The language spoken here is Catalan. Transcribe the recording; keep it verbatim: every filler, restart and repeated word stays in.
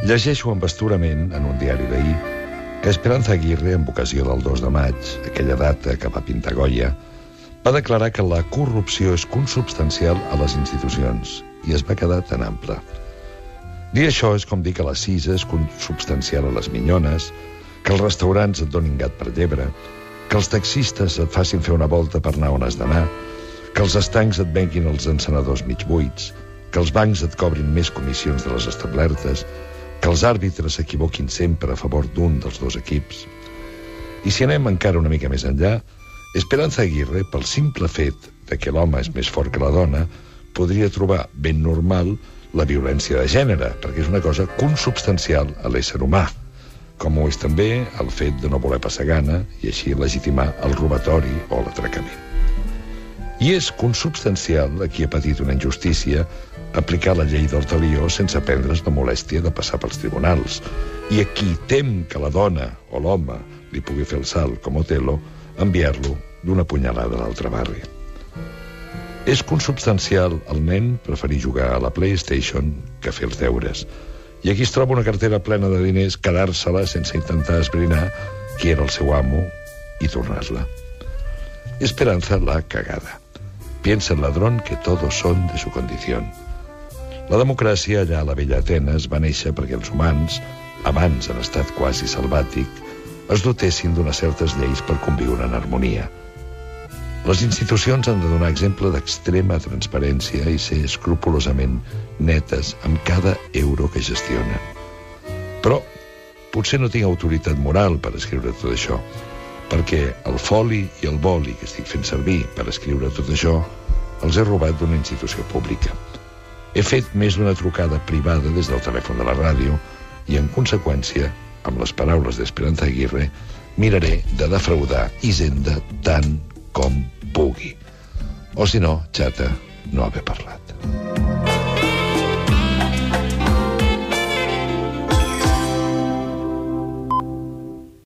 Llegeixo amb astorament en un diari d'ahir que Esperanza Aguirre, en ocasió del dos de maig, aquella data que va pintar Goya, va declarar que la corrupció és consubstancial a les institucions i es va quedar tan ample. Dir això és com dir que la cisa és consubstancial a les minyones, que els restaurants et donin gat per llebre, que els taxistes et facin fer una volta per anar on has d'anar, que els estancs et venguin els encenedors mig buits, que els bancs et cobrin més comissions de les establertes, que els àrbitres s'equivoquin sempre a favor d'un dels dos equips. I si anem encara una mica més enllà, Esperanza Aguirre, pel simple fet de que l'home és més fort que la dona, podria trobar ben normal la violència de gènere, perquè és una cosa consubstancial a l'ésser humà, com ho és també el fet de no voler passar gana i així legitimar el robatori o l'atracament. I és consubstancial a qui ha patit una injustícia aplicar la llei del talió sense prendre's la molèstia de passar pels tribunals, i a qui tem que la dona o l'home li pugui fer el salt com Otelo, enviar-lo d'una punyalada a l'altre barri. És consubstancial al nen preferir jugar a la PlayStation que fer els deures, i aquí es troba una cartera plena de diners quedar-se-la sense intentar esbrinar qui era el seu amo i tornar-la. Esperanza la cagada. Piensa el ladrón que todos son de su condición. La democràcia allà a la vella Atenes va néixer perquè els humans, abans en estat quasi salvàtic, es dotessin d'unes certes lleis per conviure en harmonia. Les institucions han de donar exemple d'extrema transparència i ser escrupolosament netes amb cada euro que gestionen. Però potser no tinc autoritat moral per escriure tot això, perquè el foli i el boli que estic fent servir per escriure tot això els he robat d'una institució pública. He fet més d'una trucada privada des del telèfon de la ràdio i, en conseqüència, amb les paraules d'Esperanza Aguirre, miraré de defraudar Hisenda tant com pugui. O si no, xata, no haver parlat.